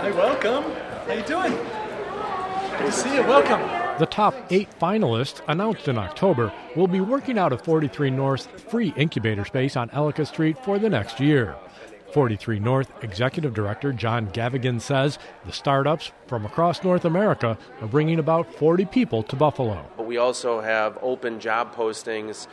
Hi, welcome. How you doing? Good to see you. Welcome. The top 8 finalists, announced in October, will be working out of 43 North's free incubator space on Ellicott Street for the next year. 43 North Executive Director John Gavigan says the startups from across North America are bringing about 40 people to Buffalo. But we also have open job postings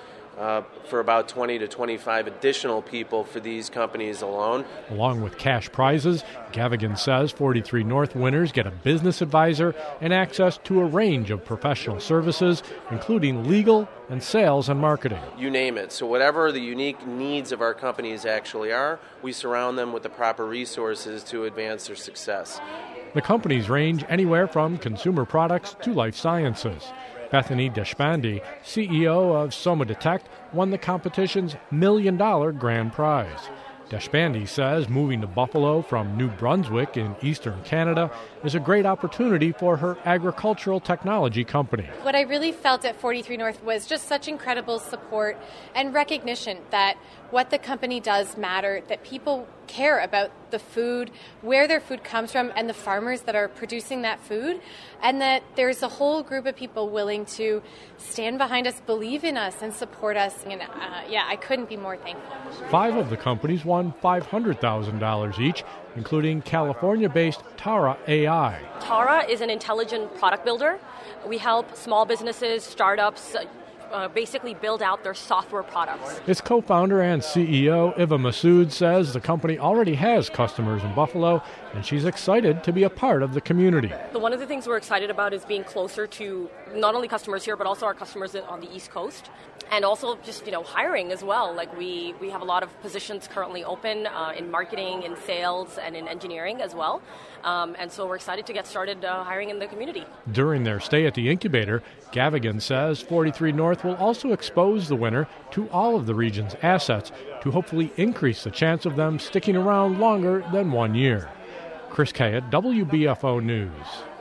for about 20 to 25 additional people for these companies alone. Along with cash prizes, Gavigan says 43 North winners get a business advisor and access to a range of professional services, including legal and sales and marketing. You name it. So whatever the unique needs of our companies actually are, we surround them with the proper resources to advance their success. The companies range anywhere from consumer products to life sciences. Bethany Deshpande, CEO of Soma Detect, won the competition's $1 million grand prize. Deshpande says moving to Buffalo from New Brunswick in eastern Canada is a great opportunity for her agricultural technology company. What I really felt at 43 North was just such incredible support and recognition that what the company does matter, that people care about the food, where their food comes from, and the farmers that are producing that food, and that there's a whole group of people willing to stand behind us, believe in us, and support us. And I couldn't be more thankful. 5 of the companies won $500,000 each, including California-based Tara AI. Tara is an intelligent product builder. We help small businesses, startups, basically build out their software products. Its co-founder and CEO, Iva Masood, says the company already has customers in Buffalo, and she's excited to be a part of the community. One of the things we're excited about is being closer to not only customers here, but also our customers on the East Coast, and also just hiring as well. Like we have a lot of positions currently open in marketing, in sales, and in engineering as well. And so we're excited to get started hiring in the community. During their stay at the incubator, Gavigan says 43 North will also expose the winner to all of the region's assets to hopefully increase the chance of them sticking around longer than 1 year. Chris Kay at WBFO News.